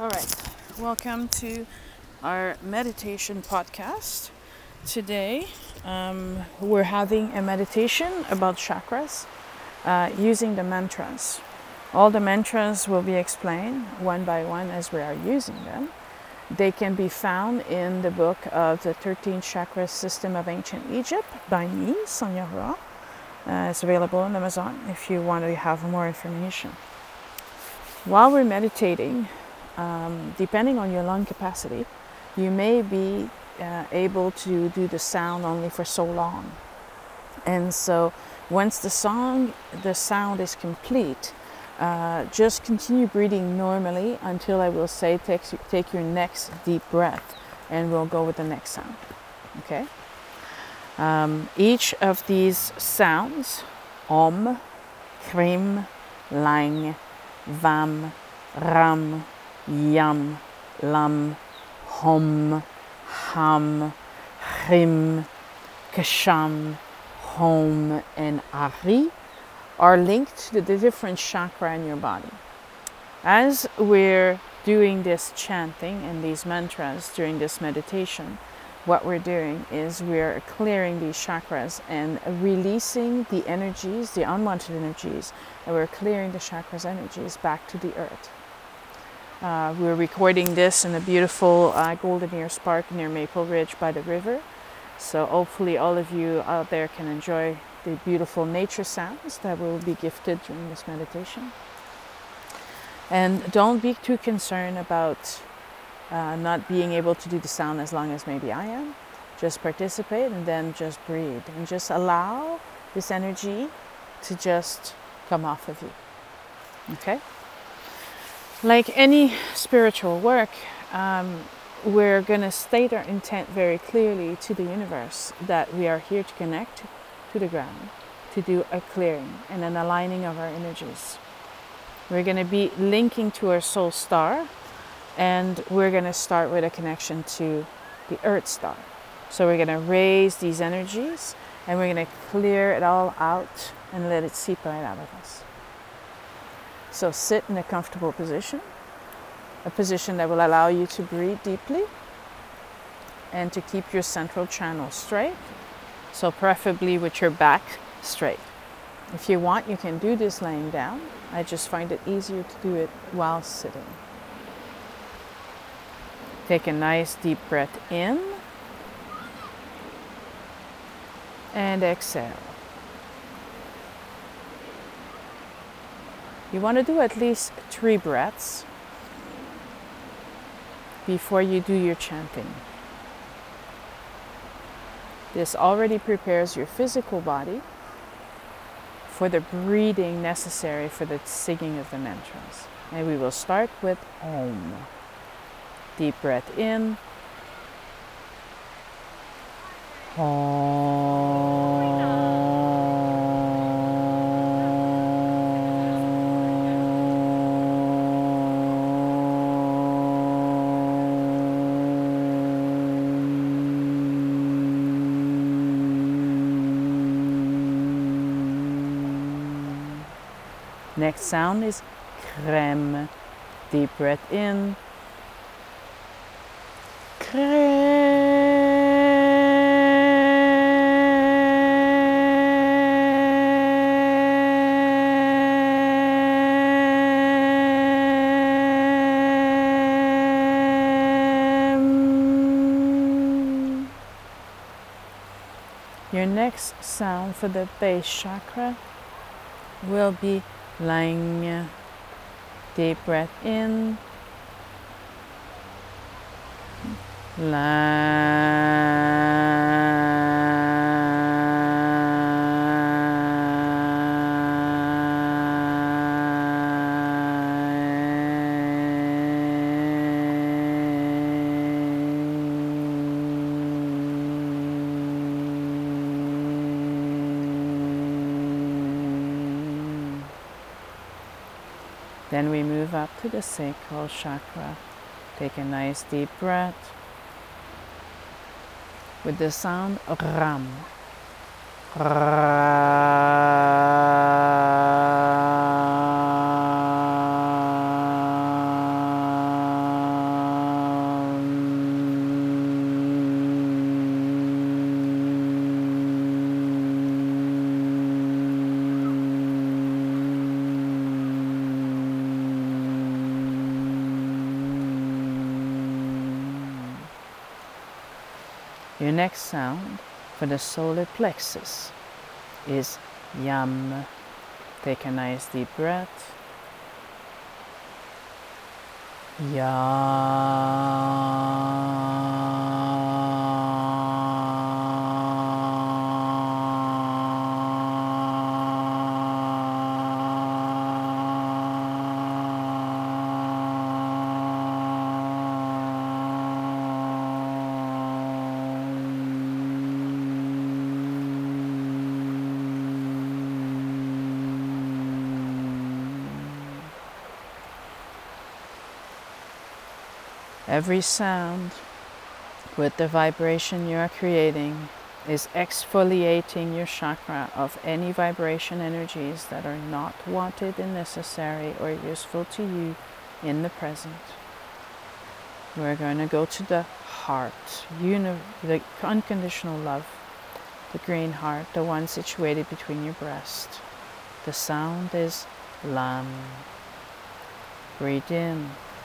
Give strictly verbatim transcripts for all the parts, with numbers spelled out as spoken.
All right, welcome to our meditation podcast. Today, um, we're having a meditation about chakras uh, using the mantras. All the mantras will be explained one by one as we are using them. They can be found in the book of the thirteen Chakra System of Ancient Egypt by me, Sonia Roy. Uh, it's available on Amazon if you want to have more information. While we're meditating, um, depending on your lung capacity, you may be uh, able to do the sound only for so long. And so once the song, the sound is complete, uh, just continue breathing normally until I will say take, take your next deep breath, and we'll go with the next sound. Okay? Um, each of these sounds, Om, Krim, Lang, Vam, Ram, Yam, Lam, Hom, Ham, Chim, Kasham, Hom, and Ari are linked to the different chakra in your body. As we're doing this chanting and these mantras during this meditation, what we're doing is we're clearing these chakras and releasing the energies, the unwanted energies, and we're clearing the chakras' energies back to the earth. Uh, we're recording this in a beautiful uh, Golden Ears Park near Maple Ridge by the river. So hopefully all of you out there can enjoy the beautiful nature sounds that will be gifted during this meditation. And don't be too concerned about uh, not being able to do the sound as long as maybe I am. Just participate and then just breathe and just allow this energy to just come off of you. Okay? Like any spiritual work, um, we're going to state our intent very clearly to the universe that we are here to connect to the ground, to do a clearing and an aligning of our energies. We're going to be linking to our soul star, and we're going to start with a connection to the earth star. So we're going to raise these energies and we're going to clear it all out and let it seep right out of us. So sit in a comfortable position, a position that will allow you to breathe deeply and to keep your central channel straight. So preferably with your back straight. If you want, you can do this laying down. I just find it easier to do it while sitting. Take a nice deep breath in and exhale. You want to do at least three breaths before you do your chanting. This already prepares your physical body for the breathing necessary for the singing of the mantras. And we will start with Om. Deep breath in. Om. Next sound is Krem. Deep breath in. Your next sound for the base chakra will be Lang. Deep breath in. Then we move up to the sacral chakra. Take a nice deep breath with the sound Ram. Ra. Your next sound for the solar plexus is Yam. Take a nice deep breath. Yam. Every sound with the vibration you are creating is exfoliating your chakra of any vibration energies that are not wanted and necessary or useful to you in the present. We're going to go to the heart, uni- the unconditional love, the green heart, the one situated between your breast. The sound is Lam. Breathe in.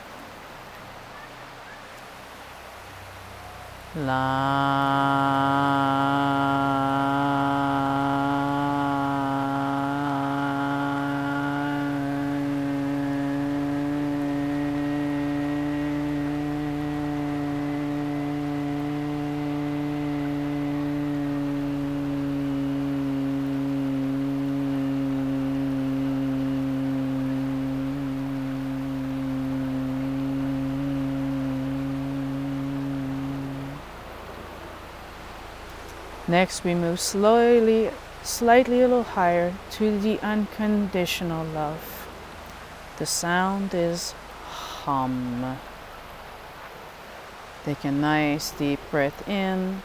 Next, we move slowly, slightly a little higher to the unconditional love. The sound is Hum. Take a nice deep breath in.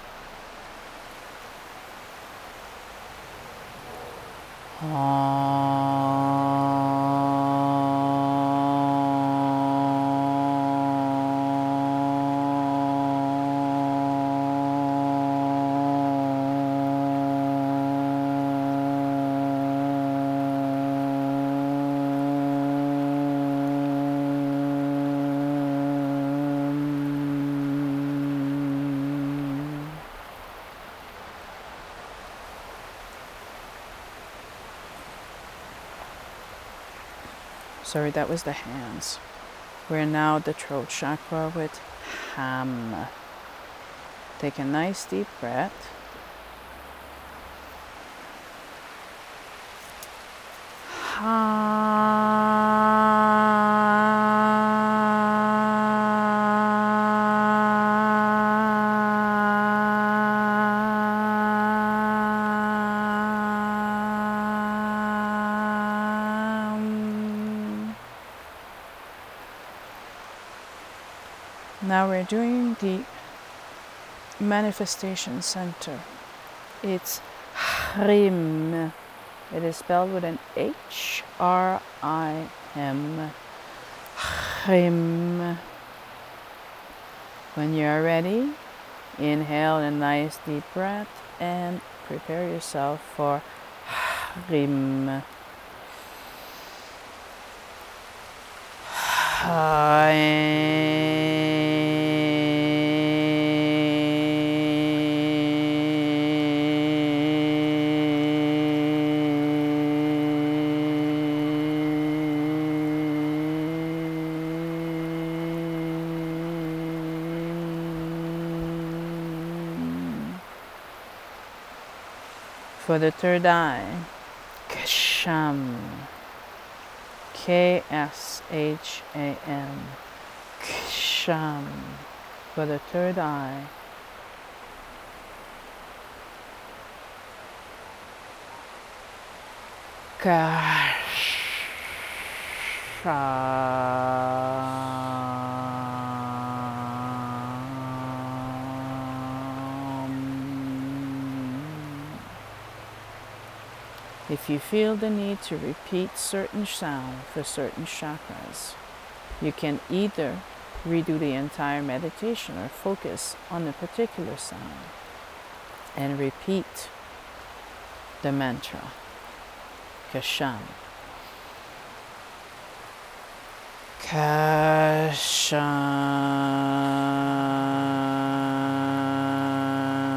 Sorry, that was the hands. We're now at the throat chakra with Ham. Take a nice deep breath. Now we're doing the manifestation center. It's Hrim. It is spelled with an H R I M. Hrim. When you're ready, inhale a nice deep breath and prepare yourself for Hrim. For the third eye, Ksham. K S H A M. Ksham. For the third eye. If you feel the need to repeat certain sound for certain chakras, you can either redo the entire meditation or focus on a particular sound and repeat the mantra, Ksham. Ksham.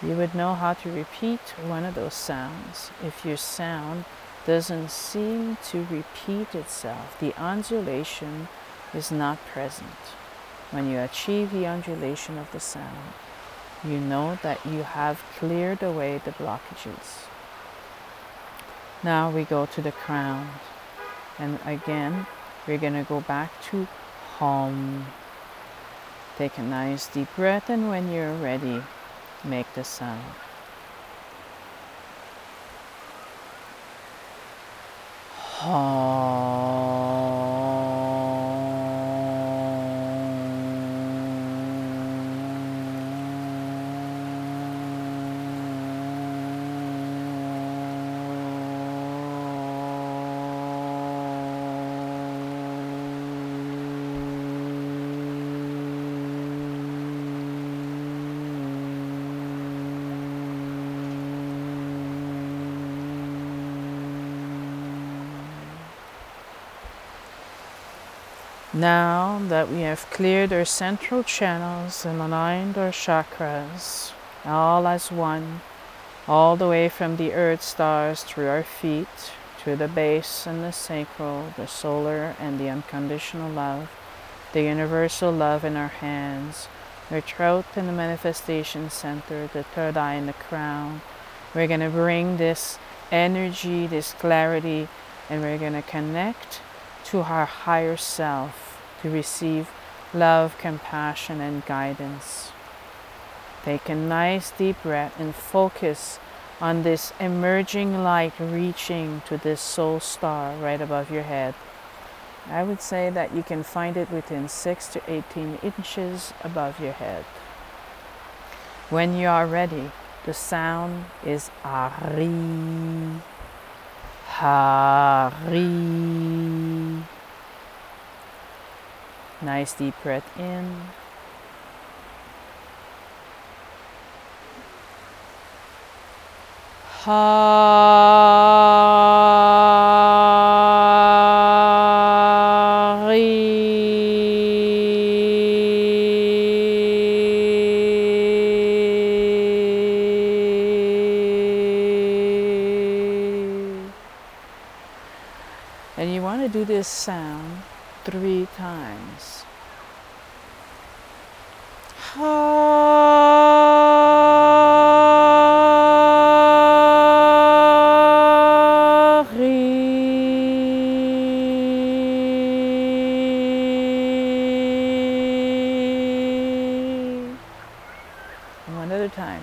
you would know how to repeat one of those sounds if your sound doesn't seem to repeat itself. The undulation is not present. When you achieve the undulation of the sound, you know that you have cleared away the blockages. Now we go to the crown. And again, we're going to go back to hum. Take a nice deep breath, and when you're ready, make the sound. Now that we have cleared our central channels and aligned our chakras, all as one, all the way from the earth stars through our feet, to the base and the sacral, the solar and the unconditional love, the universal love in our hands, our throat and the manifestation center, the third eye and the crown. We're going to bring this energy, this clarity, and we're going to connect to our higher self to receive love, compassion, and guidance. Take a nice deep breath and focus on this emerging light reaching to this soul star right above your head. I would say that you can find it within six to eighteen inches above your head. When you are ready, the sound is Hari. Hari. Nice deep breath in. And you want to do this sound three times. One at a time.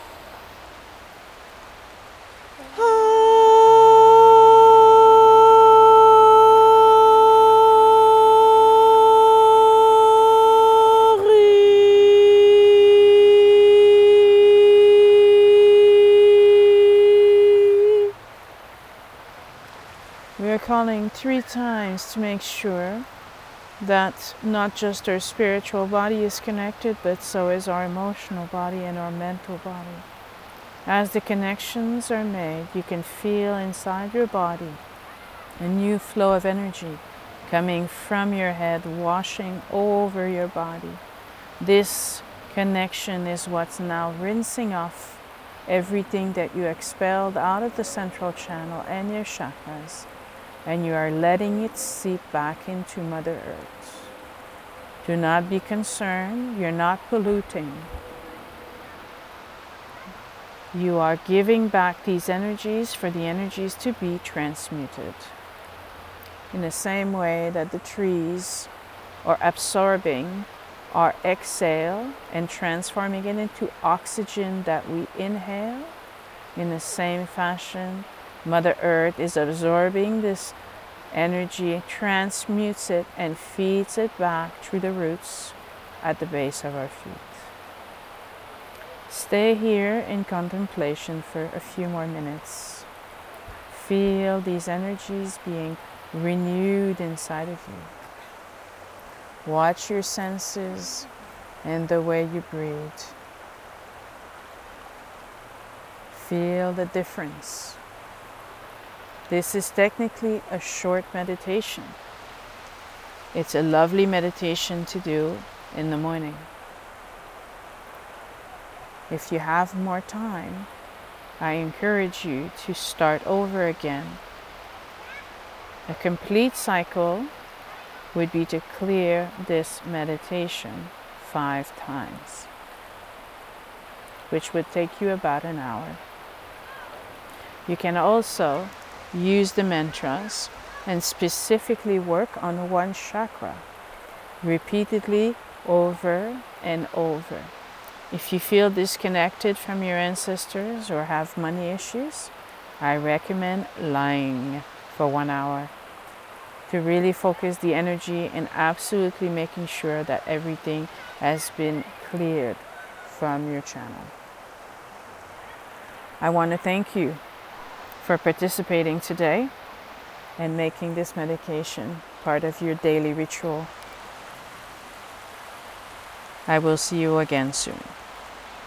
We are calling three times to make sure that not just our spiritual body is connected, but so is our emotional body and our mental body. As the connections are made, you can feel inside your body a new flow of energy coming from your head, washing over your body. This connection is what's now rinsing off everything that you expelled out of the central channel and your chakras, and you are letting it seep back into Mother Earth. Do not be concerned, you're not polluting. You are giving back these energies for the energies to be transmuted. In the same way that the trees are absorbing our exhale and transforming it into oxygen that we inhale, in the same fashion, Mother Earth is absorbing this energy, transmutes it, and feeds it back through the roots at the base of our feet. Stay here in contemplation for a few more minutes. Feel these energies being renewed inside of you. Watch your senses and the way you breathe. Feel the difference. This is technically a short meditation. It's a lovely meditation to do in the morning. If you have more time, I encourage you to start over again. A complete cycle would be to clear this meditation five times, which would take you about an hour. You can also use the mantras and specifically work on one chakra, repeatedly over and over. If you feel disconnected from your ancestors or have money issues, I recommend lying for one hour to really focus the energy and absolutely making sure that everything has been cleared from your channel. I want to thank you for participating today and making this medication part of your daily ritual. I will see you again soon.